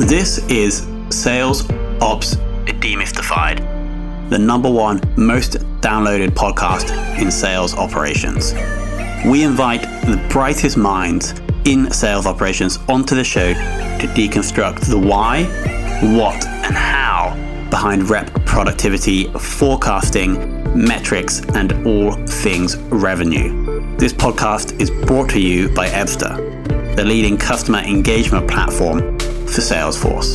This is Sales Ops Demystified, the number one most downloaded podcast in sales operations. We invite the brightest minds in sales operations onto the show to deconstruct the why, what, and how behind rep productivity, forecasting, metrics, and all things revenue. This podcast is brought to you by Ebsta, the leading customer engagement platform for Salesforce.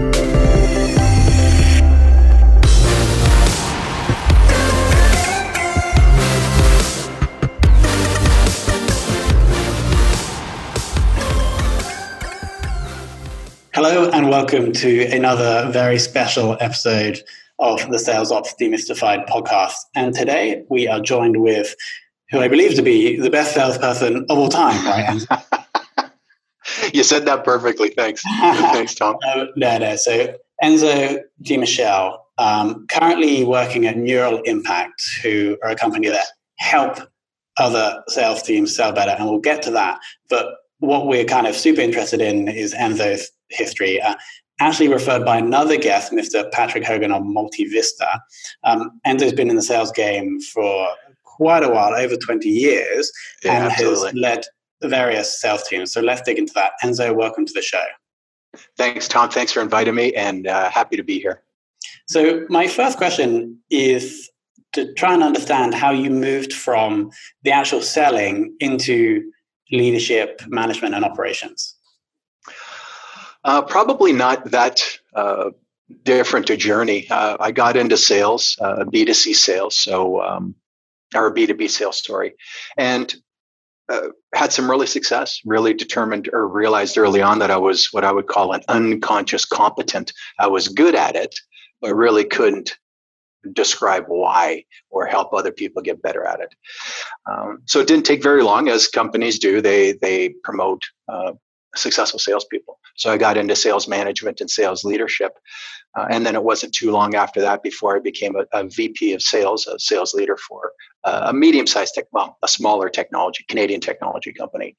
Hello and welcome to another very special episode of the Sales Ops Demystified podcast. And today we are joined with who I believe to be the best salesperson of all time, right? You said that perfectly. Thanks. Thanks, Tom. No. So Enzo DiMichele, currently working at Neural Impact, who are a company that help other sales teams sell better. And we'll get to that. But what we're kind of super interested in is Enzo's history. Actually referred by another guest, Mr. Patrick Hogan of Multivista. Enzo's been in the sales game for quite a while, over 20 years, and absolutely. has led various sales teams. So let's dig into that. Enzo, welcome to the show. Thanks, Tom. Thanks for inviting me, and happy to be here. So my first question is to try and understand how you moved from the actual selling into leadership, management, and operations. Probably not that different a journey. I got into sales, B2C sales, or B2B sales, and had some early success, really determined or realized early on that I was what I would call an unconscious competent. I was good at it, but really couldn't describe why or help other people get better at it. So it didn't take very long, as companies do. They promote successful salespeople. So I got into sales management and sales leadership. And then it wasn't too long after that before I became a VP of sales, a sales leader for a medium-sized a smaller Canadian technology company.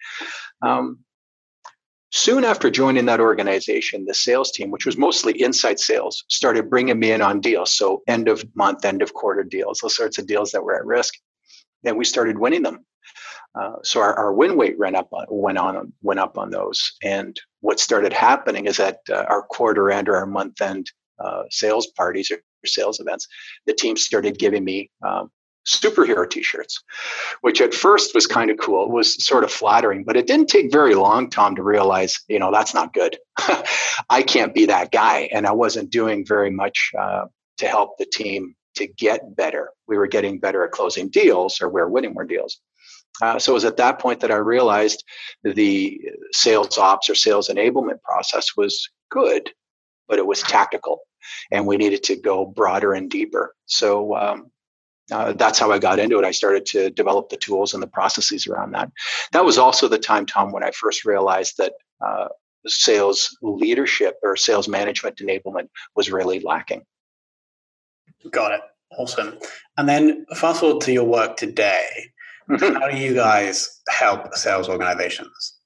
Soon after joining that organization, the sales team, which was mostly inside sales, started bringing me in on deals. So end of month, end of quarter deals, those sorts of deals that were at risk. And we started winning them. So our win rate went up on those. And what started happening is that our quarter end or our month end sales parties or sales events, the team started giving me superhero t-shirts, which at first was kind of cool. It was sort of flattering, but it didn't take very long, Tom, to realize, that's not good. I can't be that guy. And I wasn't doing very much to help the team to get better. We were getting better at closing deals, or we were winning more deals. So it was at that point that I realized the sales ops or sales enablement process was good, but it was tactical, and we needed to go broader and deeper. So that's how I got into it. I started to develop the tools and the processes around that. That was also the time, Tom, when I first realized that sales leadership or sales management enablement was really lacking. Got it. Awesome. And then fast forward to your work today. How do you guys help sales organizations?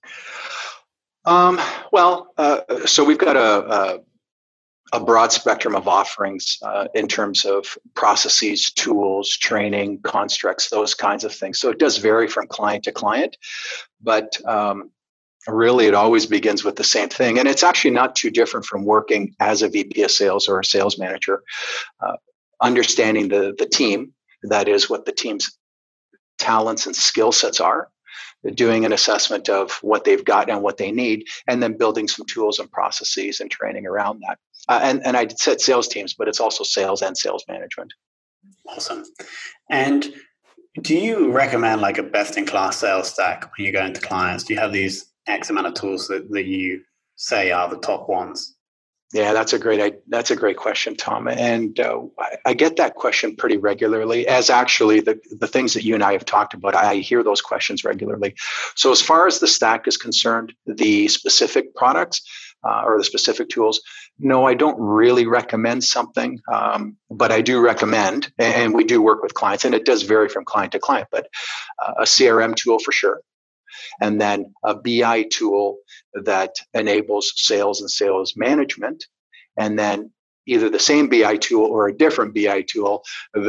So we've got a broad spectrum of offerings in terms of processes, tools, training, constructs, those kinds of things. So it does vary from client to client, but really it always begins with the same thing. And it's actually not too different from working as a VP of sales or a sales manager, understanding the team, that is what the team's talents and skill sets are, doing an assessment of what they've got and what they need, and then building some tools and processes and training around that. And I said sales teams, but it's also sales and sales management. Awesome. And do you recommend like a best-in-class sales stack when you go into clients? Do you have these X amount of tools that you say are the top ones? Yeah, that's a great question, Tom. And I get that question pretty regularly, as actually the things that you and I have talked about, I hear those questions regularly. So as far as the stack is concerned, the specific products or the specific tools, no, I don't really recommend something, but I do recommend, and we do work with clients, and it does vary from client to client, but a CRM tool for sure. and then a BI tool that enables sales and sales management, and then either the same BI tool or a different BI tool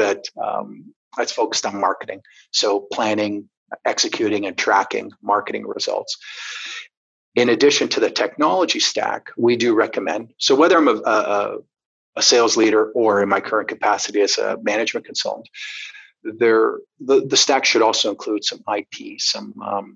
that's focused on marketing. So planning, executing, and tracking marketing results. In addition to the technology stack, we do recommend, so whether I'm a sales leader or in my current capacity as a management consultant, the stack should also include some IP, some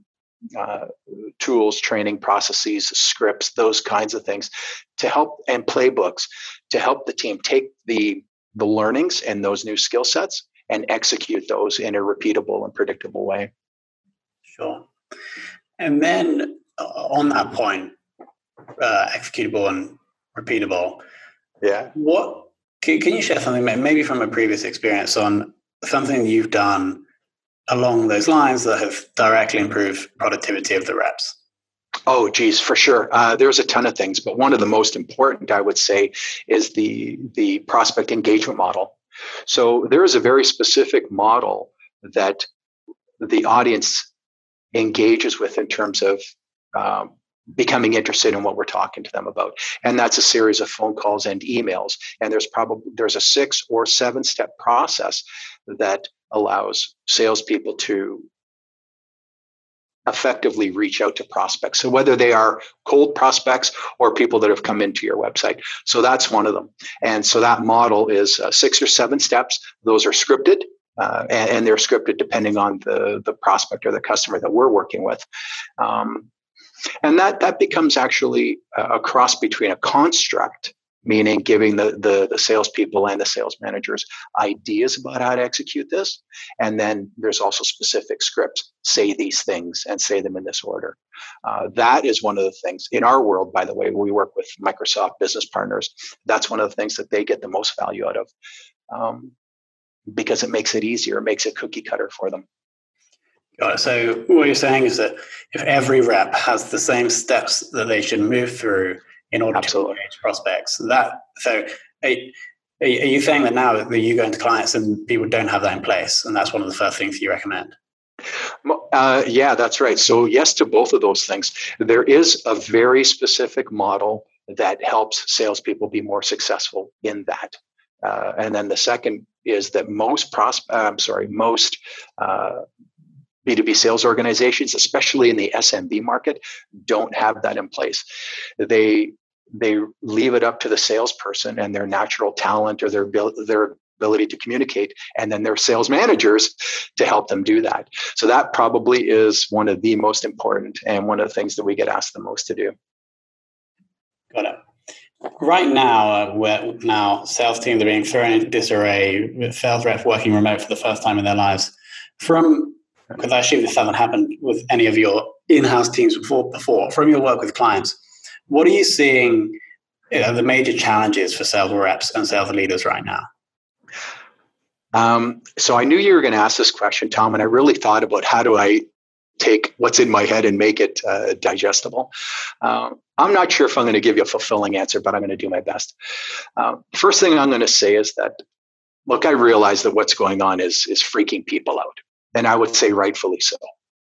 tools, training processes, scripts, those kinds of things to help, and playbooks to help the team take the learnings and those new skill sets and execute those in a repeatable and predictable way. Sure. And then on that point, executable and repeatable. Yeah. What can you share something maybe from a previous experience on something you've done along those lines that have directly improved productivity of the reps? Oh, geez, for sure. There's a ton of things, but one of the most important, I would say, is the prospect engagement model. So there is a very specific model that the audience engages with in terms of becoming interested in what we're talking to them about. And that's a series of phone calls and emails. And there's a 6 or 7 step process that allows salespeople to effectively reach out to prospects. So whether they are cold prospects or people that have come into your website. So that's one of them. And so that model is 6 or 7 steps. Those are scripted. And they're scripted depending on the prospect or the customer that we're working with. And that becomes actually a cross between a construct, meaning giving the salespeople and the sales managers ideas about how to execute this. And then there's also specific scripts, say these things and say them in this order. That is one of the things in our world, by the way, we work with Microsoft business partners. That's one of the things that they get the most value out of. Because it makes it easier, it makes it cookie cutter for them. Got it. So what you're saying is that if every rep has the same steps that they should move through in order Absolutely. to engage prospects, so are you saying that now that you go into clients and people don't have that in place, and that's one of the first things you recommend? Yeah, that's right. So yes to both of those things. There is a very specific model that helps salespeople be more successful in that. And then the second is that most B2B sales organizations, especially in the SMB market, don't have that in place. They leave it up to the salesperson and their natural talent or their ability to communicate, and then their sales managers to help them do that. So that probably is one of the most important and one of the things that we get asked the most to do. Got it. Right now, sales teams are being thrown into disarray, with sales reps working remote for the first time in their lives. Because I assume this hasn't happened with any of your in-house teams before. From your work with clients, what are you seeing the major challenges for sales reps and sales leaders right now? So I knew you were going to ask this question, Tom, and I really thought about how do I take what's in my head and make it digestible. I'm not sure if I'm going to give you a fulfilling answer, but I'm going to do my best. First thing I'm going to say is that, look, I realize that what's going on is freaking people out. And I would say rightfully so.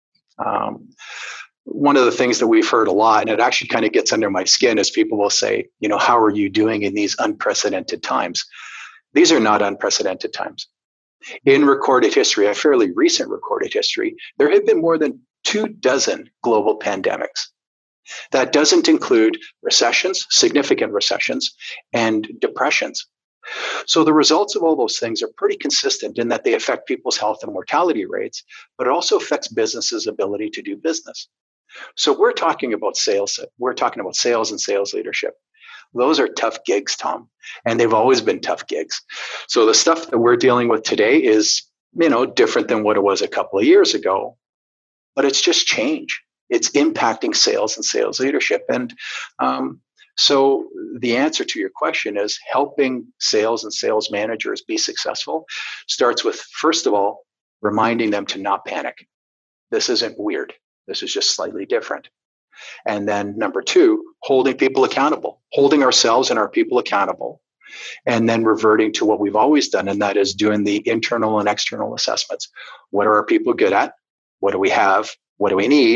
One of the things that we've heard a lot, and it actually kind of gets under my skin, is people will say, how are you doing in these unprecedented times? These are not unprecedented times. In recorded history, a fairly recent recorded history, there have been more than 24 global pandemics. That doesn't include recessions, significant recessions, and depressions. So the results of all those things are pretty consistent in that they affect people's health and mortality rates, but it also affects businesses' ability to do business. So we're talking about sales. We're talking about sales and sales leadership. Those are tough gigs, Tom, and they've always been tough gigs. So the stuff that we're dealing with today is, different than what it was a couple of years ago, but it's just change. It's impacting sales and sales leadership. And so the answer to your question is helping sales and sales managers be successful starts with, first of all, reminding them to not panic. This isn't weird. This is just slightly different. And then number 2, holding people accountable, holding ourselves and our people accountable, and then reverting to what we've always done, and that is doing the internal and external assessments. What are our people good at? What do we have? What do we need?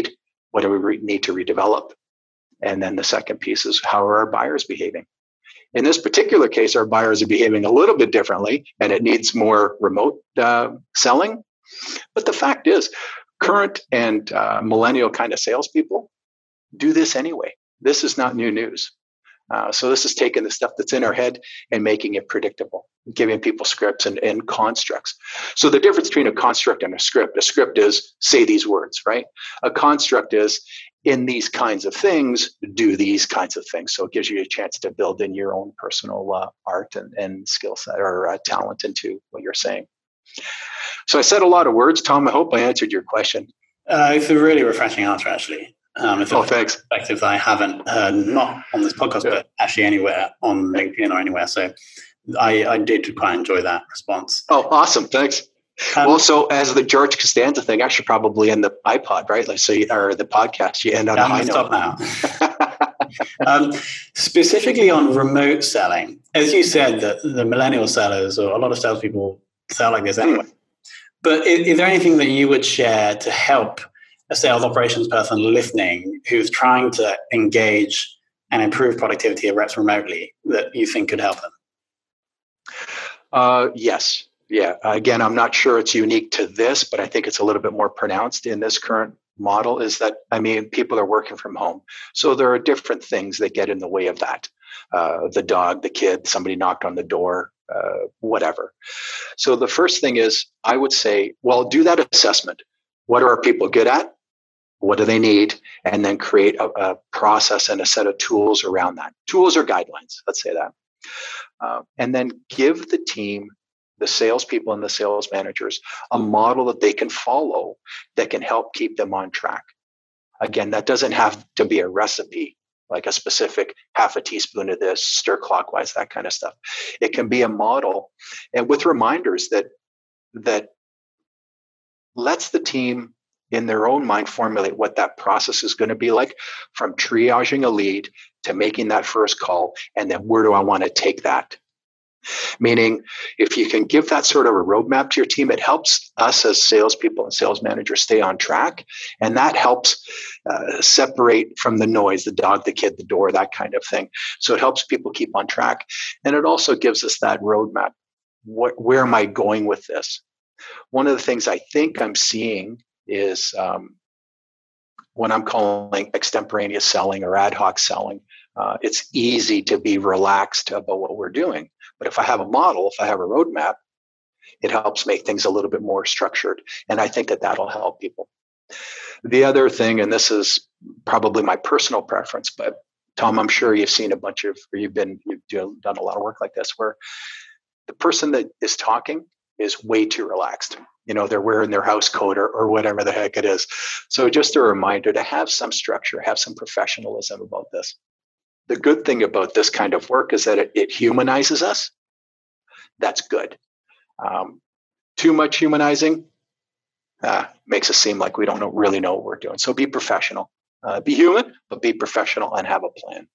What do we need to redevelop? And then the second piece is, how are our buyers behaving? In this particular case, our buyers are behaving a little bit differently, and it needs more remote selling. But the fact is, current and millennial kind of salespeople do this anyway. This is not new news. So this is taking the stuff that's in our head and making it predictable, giving people scripts and constructs. So the difference between a construct and a script is say these words, right? A construct is in these kinds of things, do these kinds of things. So it gives you a chance to build in your own personal art and skill set or talent into what you're saying. So I said a lot of words, Tom. I hope I answered your question. It's a really refreshing answer, actually. It's a thanks. Perspective that I haven't heard, not on this podcast, but actually anywhere on LinkedIn or anywhere. So I did quite enjoy that response. Oh, awesome. Thanks. Well, so as the George Costanza thing, I should probably end the iPod, right? Like, so or the podcast, you end on a high note. Now. Specifically on remote selling, as you said, that the millennial sellers or a lot of salespeople sell like this anyway. But is there anything that you would share to help a sales operations person listening who's trying to engage and improve productivity of reps remotely that you think could help them? Yes. Yeah. Again, I'm not sure it's unique to this, but I think it's a little bit more pronounced in this current model is that, people are working from home. So there are different things that get in the way of that. The dog, the kid, somebody knocked on the door, whatever. So the first thing is I would say, well, do that assessment. What are our people good at? What do they need? And then create a process and a set of tools around that. Tools or guidelines, let's say that. And then give the team, the salespeople and the sales managers, a model that they can follow that can help keep them on track. Again, that doesn't have to be a recipe, like a specific half a teaspoon of this, stir clockwise, that kind of stuff. It can be a model and with reminders that lets the team in their own mind formulate what that process is going to be like, from triaging a lead to making that first call, and then where do I want to take that? Meaning, if you can give that sort of a roadmap to your team, it helps us as salespeople and sales managers stay on track. And that helps separate from the noise, the dog, the kid, the door, that kind of thing. So it helps people keep on track. And it also gives us that roadmap. Where am I going with this? One of the things I think I'm seeing is what I'm calling extemporaneous selling or ad hoc selling. It's easy to be relaxed about what we're doing. But if I have a model, if I have a roadmap, it helps make things a little bit more structured. And I think that that'll help people. The other thing, and this is probably my personal preference, but Tom, I'm sure you've seen you've done a lot of work like this, where the person that is talking is way too relaxed. They're wearing their house coat or whatever the heck it is. So just a reminder to have some structure, have some professionalism about this. The good thing about this kind of work is that it humanizes us. That's good. Too much humanizing makes us seem like we don't really know what we're doing. So be professional. Be human, but be professional and have a plan.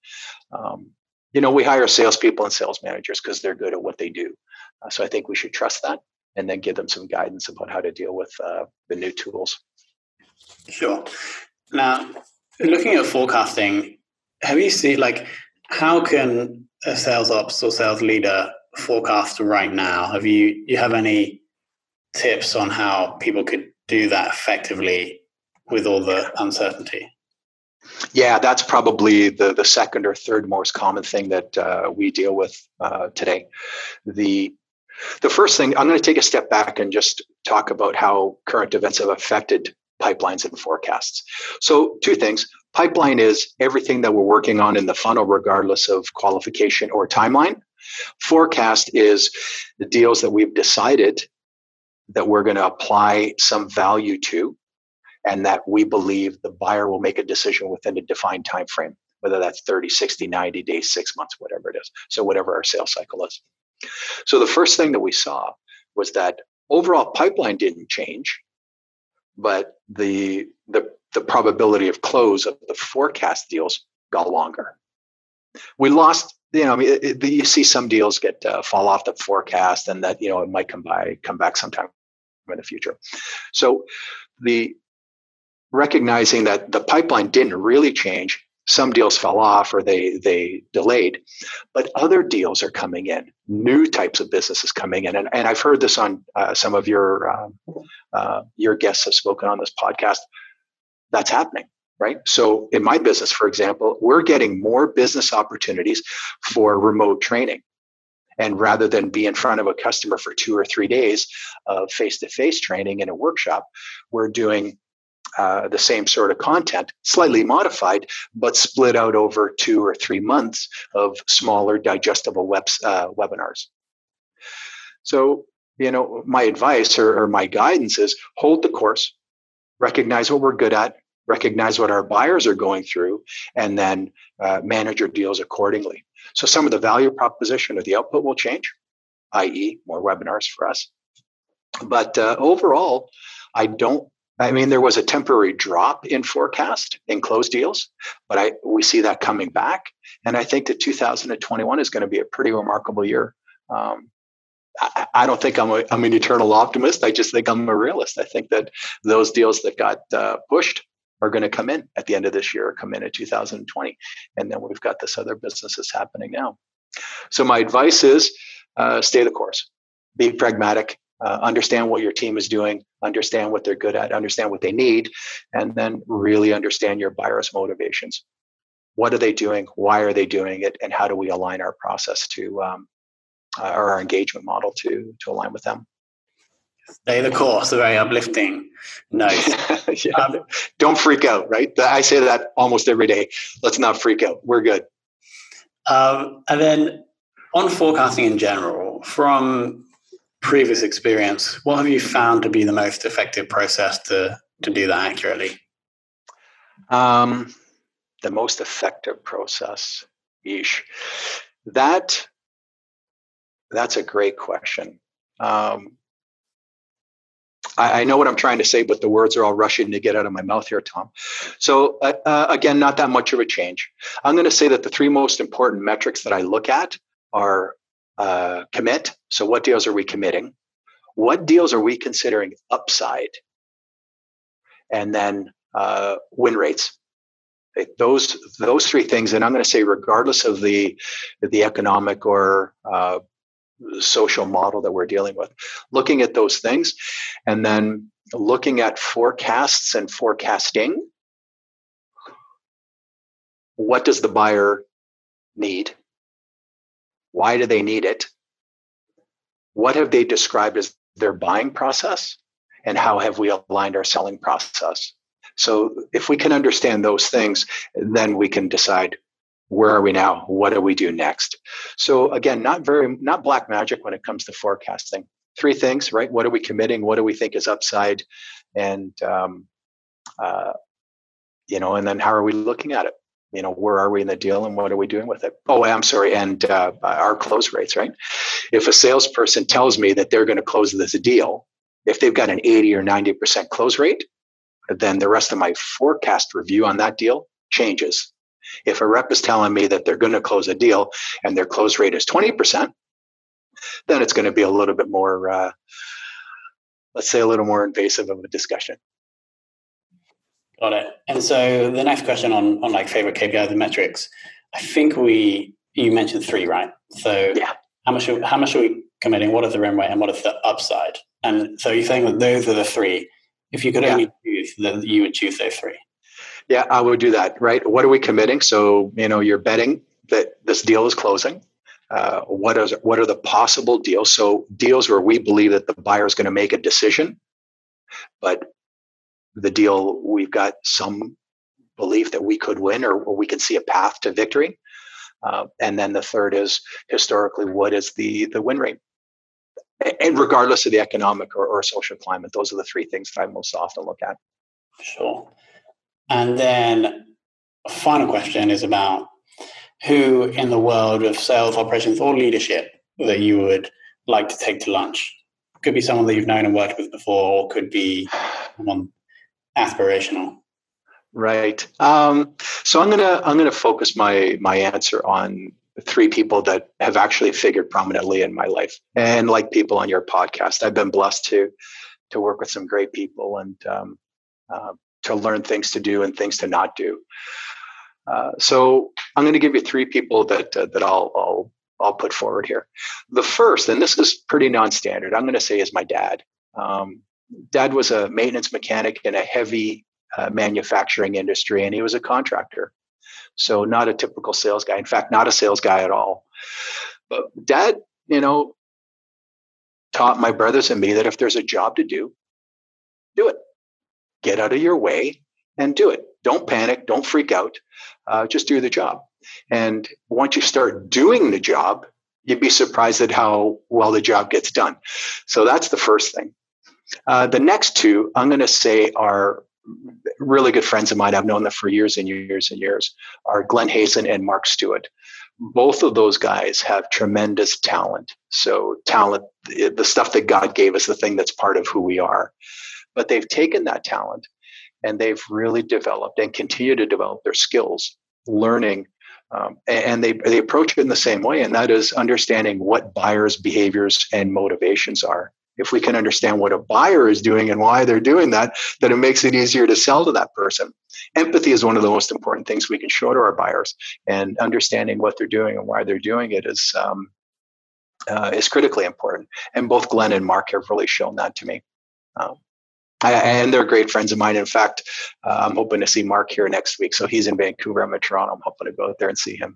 We hire salespeople and sales managers because they're good at what they do. So I think we should trust that and then give them some guidance about how to deal with the new tools. Sure. Now, looking at forecasting, have you seen, how can a sales ops or sales leader forecast right now? Do you have any tips on how people could do that effectively with all the uncertainty? Yeah, that's probably the second or third most common thing that we deal with today. The first thing, I'm going to take a step back and just talk about how current events have affected pipelines and forecasts. So 2 things. Pipeline is everything that we're working on in the funnel, regardless of qualification or timeline. Forecast is the deals that we've decided that we're going to apply some value to, and that we believe the buyer will make a decision within a defined time frame, whether that's 30, 60, 90 days, 6 months, whatever it is. So whatever our sales cycle is. So the first thing that we saw was that overall pipeline didn't change, but the probability of close of the forecast deals got longer. We lost, you see some deals get fall off the forecast, and that it might come back sometime in the future. So the recognizing that the pipeline didn't really change. Some deals fell off or they delayed, but other deals are coming in, new types of businesses coming in. And I've heard this on some of your guests have spoken on this podcast. That's happening, right? So in my business, for example, we're getting more business opportunities for remote training. And rather than be in front of a customer for 2 or 3 days of face-to-face training in a workshop, we're doing the same sort of content, slightly modified, but split out over 2 or 3 months of smaller, digestible webinars. So, my advice or my guidance is hold the course, recognize what we're good at, recognize what our buyers are going through, and then manage your deals accordingly. So some of the value proposition or the output will change, i.e. more webinars for us. But overall, there was a temporary drop in forecast in closed deals, but we see that coming back. And I think that 2021 is going to be a pretty remarkable year. I don't think I'm an eternal optimist. I just think I'm a realist. I think that those deals that got pushed are going to come in at the end of this year or come in 2020. And then we've got this other businesses happening now. So my advice is stay the course, be pragmatic, understand what your team is doing, understand what they're good at, understand what they need, and then really understand your buyers' motivations. What are they doing? Why are they doing it? And how do we align our process to or our engagement model to align with them? Stay the course, a very uplifting note. Yeah. Don't freak out, right? I say that almost every day. Let's not freak out. We're good. And then on forecasting in general, from previous experience, what have you found to be the most effective process to do that accurately? The most effective process, that's a great question. I know what I'm trying to say, but the words are all rushing to get out of my mouth here, Tom. So again, not that much of a change. I'm going to say that the 3 most important metrics that I look at are commit. So what deals are we committing? What deals are we considering upside? And then win rates. Those 3 things, and I'm going to say regardless of the economic or social model that we're dealing with, looking at those things and then looking at forecasts and forecasting. What does the buyer need? Why do they need it? What have they described as their buying process? And how have we aligned our selling process? So if we can understand those things, then we can decide, where are we now? What do we do next? So again, not black magic when it comes to forecasting. 3 things, right? What are we committing? What do we think is upside? And and then how are we looking at it? Where are we in the deal and what are we doing with it? Oh, I'm sorry. And our close rates, right? If a salesperson tells me that they're going to close this deal, if they've got an 80 or 90% close rate, then the rest of my forecast review on that deal changes. If a rep is telling me that they're going to close a deal and their close rate is 20%, then it's going to be a little bit more, let's say a little more invasive of a discussion. Got it. And so the next question on like favorite KPIs and metrics, I think you mentioned 3, right? So yeah. How much are we committing? What is the win rate and what is the upside? And so you're saying that those are the 3. If you could only choose, then you would choose those 3. Yeah, I would do that, right? What are we committing? So, you're betting that this deal is closing. What are the possible deals? So deals where we believe that the buyer is going to make a decision, but the deal, we've got some belief that we could win or we can see a path to victory. And then the third is historically, what is the win rate? And regardless of the economic or social climate, those are the 3 things that I most often look at. Sure. And then a final question is about who in the world of sales operations or leadership that you would like to take to lunch. Could be someone that you've known and worked with before, or could be someone aspirational. Right. So I'm gonna focus my answer on 3 people that have actually figured prominently in my life. And like people on your podcast, I've been blessed to work with some great people and to learn things to do and things to not do. So I'm going to give you three people that I'll put forward here. The first, and this is pretty non-standard, I'm going to say is my dad. Dad was a maintenance mechanic in a heavy manufacturing industry, and he was a contractor. So not a typical sales guy. In fact, not a sales guy at all. But Dad, taught my brothers and me that if there's a job to do it. Get out of your way and do it. Don't panic. Don't freak out. Just do the job. And once you start doing the job, you'd be surprised at how well the job gets done. So that's the first thing. The next two, I'm going to say, are really good friends of mine. I've known them for years and years and years, are Glenn Hazen and Mark Stewart. Both of those guys have tremendous talent. So talent, the stuff that God gave us, the thing that's part of who we are. But they've taken that talent and they've really developed and continue to develop their skills, learning, and they approach it in the same way, and that is understanding what buyers' behaviors and motivations are. If we can understand what a buyer is doing and why they're doing that, then it makes it easier to sell to that person. Empathy is one of the most important things we can show to our buyers, and understanding what they're doing and why they're doing it is critically important. And both Glenn and Mark have really shown that to me. And they're great friends of mine. In fact, I'm hoping to see Mark here next week. So he's in Vancouver. I'm in Toronto. I'm hoping to go out there and see him.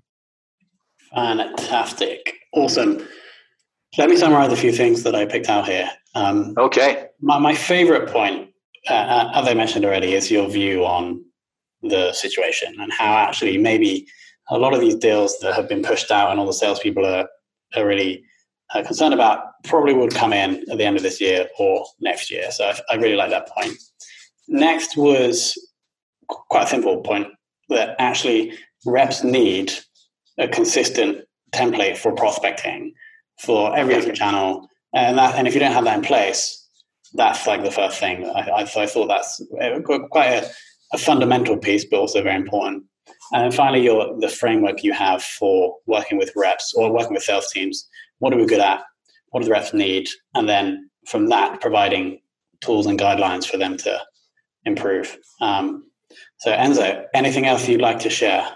Fantastic. Awesome. Let me summarize a few things that I picked out here. Okay. My favorite point, as I mentioned already, is your view on the situation and how actually maybe a lot of these deals that have been pushed out and all the salespeople are really concerned about probably would come in at the end of this year or next year. So I really like that point. Next was quite a simple point, that actually reps need a consistent template for prospecting for every other channel. And if you don't have that in place, that's like the first thing. I thought that's quite a fundamental piece, but also very important. And then finally, the framework you have for working with reps or working with sales teams. What are we good at? What do the reps need? And then from that, providing tools and guidelines for them to improve. So Enzo, anything else you'd like to share?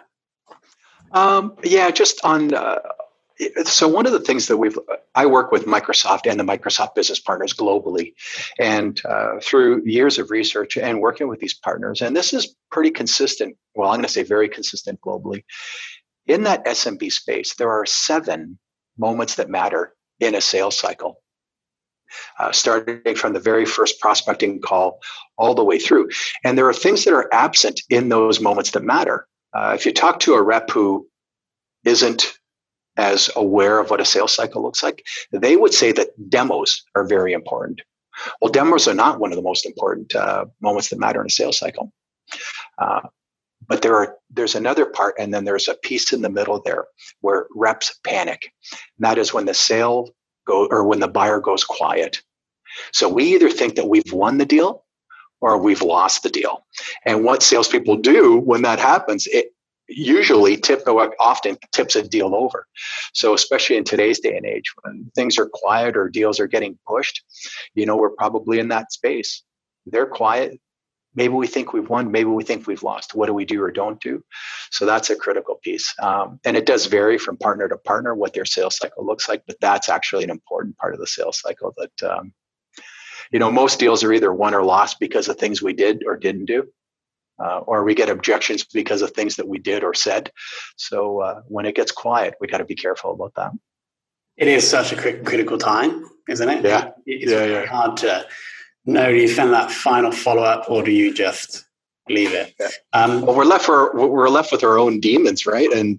Just on... So one of the things that I work with Microsoft and the Microsoft business partners globally, and through years of research and working with these partners, and this is pretty consistent. Well, I'm going to say very consistent globally. In that SMB space, there are 7 moments that matter in a sales cycle, starting from the very first prospecting call all the way through. And there are things that are absent in those moments that matter. If you talk to a rep who isn't as aware of what a sales cycle looks like, they would say that demos are very important. Well, demos are not one of the most important moments that matter in a sales cycle. But there's another part, and then there's a piece in the middle there where reps panic. And that is when when the buyer goes quiet. So we either think that we've won the deal or we've lost the deal. And what salespeople do when that happens, it usually often tips a deal over. So especially in today's day and age, when things are quiet or deals are getting pushed, we're probably in that space. They're quiet. Maybe we think we've won. Maybe we think we've lost. What do we do or don't do? So that's a critical piece. And it does vary from partner to partner what their sales cycle looks like, but that's actually an important part of the sales cycle that, most deals are either won or lost because of things we did or didn't do. Or we get objections because of things that we did or said. So when it gets quiet, we got to be careful about that. It is such a critical time, isn't it? Yeah. It's really hard to know. Do you send that final follow-up or do you just leave it? Yeah. Well, we're left with our own demons, right? And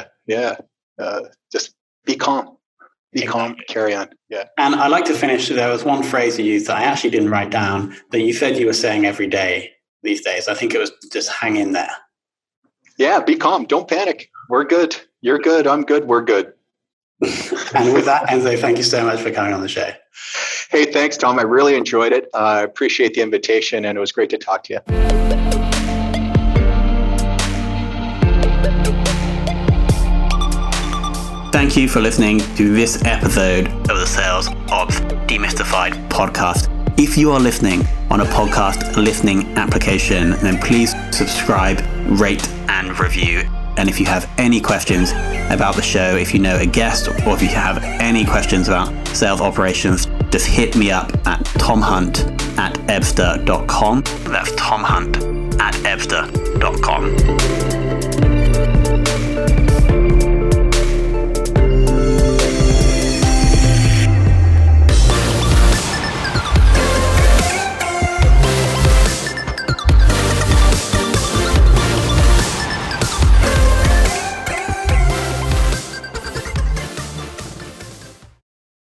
just be calm. Be calm, carry on. Yeah. And I like to finish. There was one phrase you used that I actually didn't write down that you said you were saying every day these days. I think it was just hang in there. Yeah, be calm. Don't panic. We're good. You're good. I'm good. We're good. And with that, Enzo, thank you so much for coming on the show. Hey, thanks, Tom. I really enjoyed it. I appreciate the invitation, and it was great to talk to you. Thank you for listening to this episode of the Sales Ops Demystified podcast. If you are listening on a podcast listening application, then please subscribe, rate, and review. And if you have any questions about the show, if you know a guest, or if you have any questions about sales operations, just hit me up at tomhunt@ebster.com. That's tomhunt@ebster.com.